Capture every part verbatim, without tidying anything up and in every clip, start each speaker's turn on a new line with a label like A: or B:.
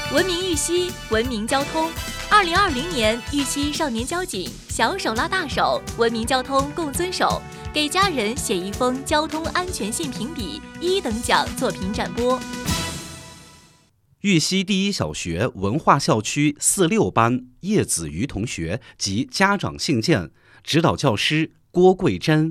A: 文明玉溪，文明交通。二零二零年，玉溪少年交警小手拉大手，文明交通共遵守，给家人写一封交通安全信评比一等奖作品展播。
B: 玉溪第一小学文化校区四六班叶子瑜同学及家长信件，指导教师郭桂珍。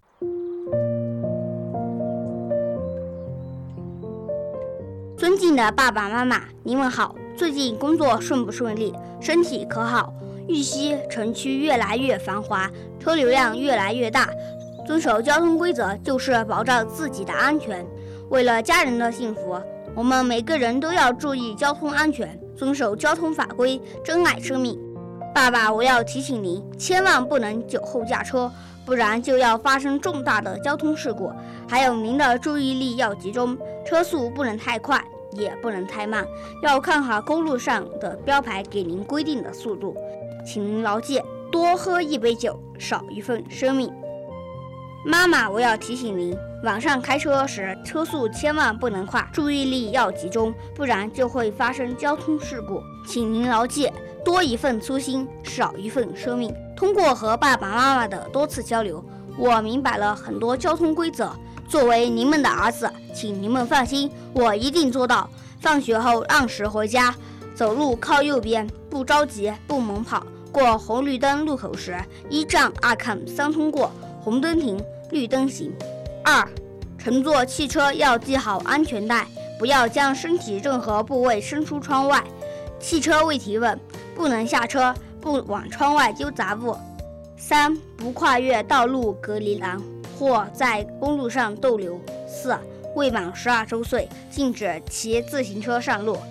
C: 尊敬的爸爸妈妈，你们好，最近工作顺不顺利？身体可好？玉溪城区越来越繁华，车流量越来越大，遵守交通规则就是保障自己的安全。为了家人的幸福，我们每个人都要注意交通安全，遵守交通法规，珍爱生命。爸爸，我要提醒您，千万不能酒后驾车，不然就要发生重大的交通事故。还有您的注意力要集中，车速不能太快，也不能太慢，要看好公路上的标牌给您规定的速度。请您牢记，多喝一杯酒，少一份生命。妈妈，我要提醒您，晚上开车时车速千万不能快，注意力要集中，不然就会发生交通事故。请您牢记，多一份粗心，少一份生命。通过和爸爸妈妈的多次交流，我明白了很多交通规则。作为您们的儿子，请您们放心，我一定做到。放学后按时回家，走路靠右边，不着急，不猛跑。过红绿灯路口时，一站二看三通过，红灯停，绿灯行。二，乘坐汽车要系好安全带，不要将身体任何部位伸出窗外。汽车未提问，不能下车，不往窗外丢杂物。三，不跨越道路隔离栏或在公路上逗留。四，未满十二周岁禁止骑自行车上路。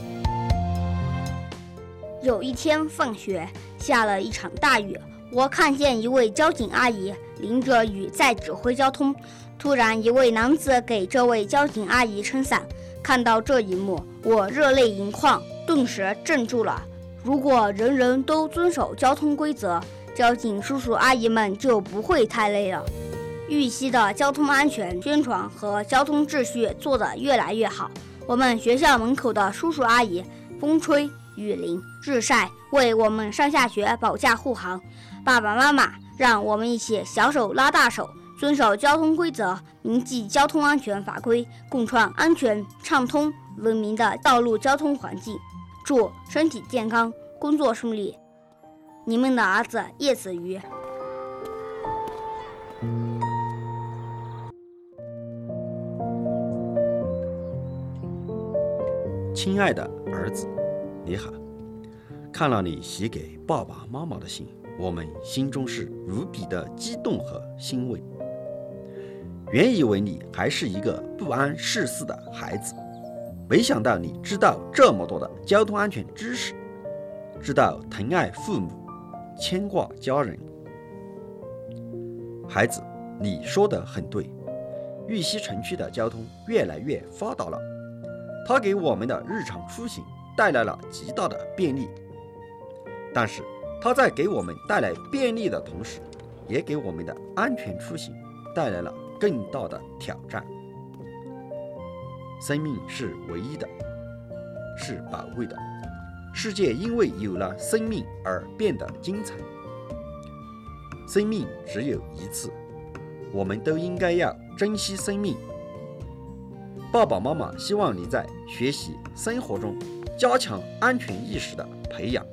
C: 有一天放学，下了一场大雨，我看见一位交警阿姨淋着雨在指挥交通。突然，一位男子给这位交警阿姨撑伞。看到这一幕，我热泪盈眶，顿时镇住了。如果人人都遵守交通规则，交警叔叔阿姨们就不会太累了。玉溪的交通安全宣传和交通秩序做得越来越好，我们学校门口的叔叔阿姨风吹雨淋日晒，为我们上下学保驾护航。爸爸妈妈，让我们一起小手拉大手，遵守交通规则，铭记交通安全法规，共创安全畅通文明的道路交通环境。祝身体健康，工作顺利。你们的儿子叶子瑜。
D: 亲爱的儿子，你好，看了你写给爸爸妈妈的信，我们心中是无比的激动和欣慰。原以为你还是一个不谙世事的孩子，没想到你知道这么多的交通安全知识，知道疼爱父母，牵挂家人。孩子，你说的很对，玉溪城区的交通越来越发达了，它给我们的日常出行带来了极大的便利，但是它在给我们带来便利的同时，也给我们的安全出行带来了更大的挑战。生命是唯一的，是宝贵的，世界因为有了生命而变得精彩。生命只有一次，我们都应该要珍惜生命。爸爸妈妈希望你在学习生活中加强安全意识的培养。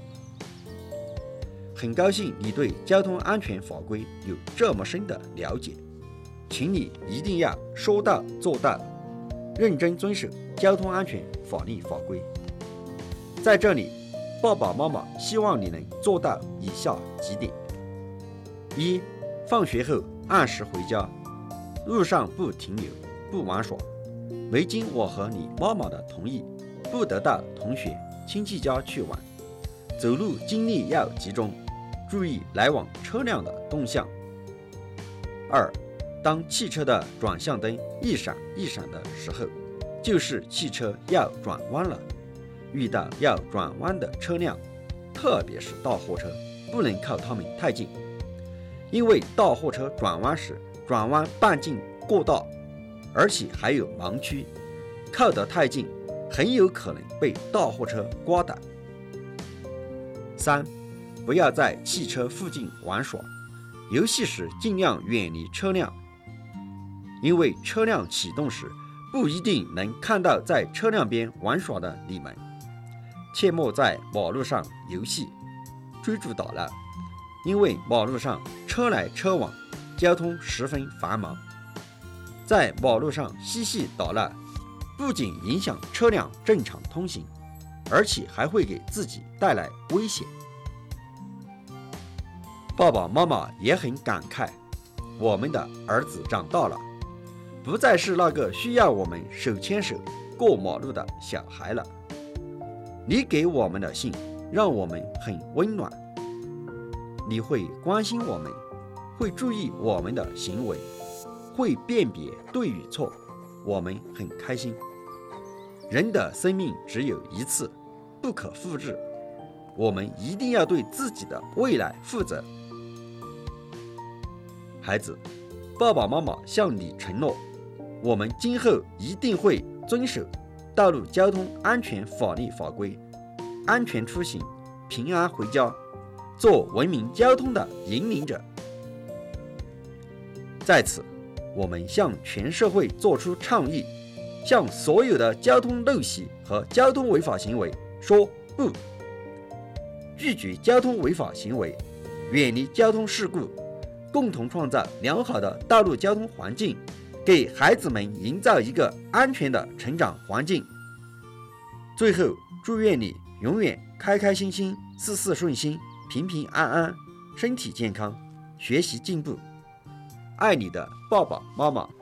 D: 很高兴你对交通安全法规有这么深的了解，请你一定要说到做到，认真遵守交通安全法律法规。在这里，爸爸妈妈希望你能做到以下几点：一、放学后按时回家，路上不停留，不玩耍，没经我和你妈妈的同意，不得到同学、亲戚家去玩。走路精力要集中，注意来往车辆的动向。二、当汽车的转向灯一闪一闪的时候，就是汽车要转弯了。遇到要转弯的车辆，特别是大货车，不能靠它们太近，因为大货车转弯时转弯半径过大，而且还有盲区，靠得太近， 很有可能被大货车刮倒。三、不要在汽车附近玩耍，游戏时尽量远离车辆，因为车辆启动时不一定能看到在车辆边玩耍的你们。切莫在马路上游戏，追逐打闹，因为马路上车来车往，交通十分繁忙。在马路上嬉戏打闹，不仅影响车辆正常通行，而且还会给自己带来危险。爸爸妈妈也很感慨，我们的儿子长大了，不再是那个需要我们手牵手过马路的小孩了。你给我们的信让我们很温暖，你会关心我们，会注意我们的行为，会辨别对与错，我们很开心。人的生命只有一次，不可复制，我们一定要对自己的未来负责。孩子，爸爸妈妈向你承诺，我们今后一定会遵守道路交通安全法律法规，安全出行，平安回家，做文明交通的引领者。在此，我们向全社会作出倡议，向所有的交通陋习和交通违法行为说不，拒绝交通违法行为，远离交通事故，共同创造良好的道路交通环境，给孩子们营造一个安全的成长环境。最后，祝愿你永远开开心心，事事顺心，平平安安，身体健康，学习进步。爱你的爸爸妈妈。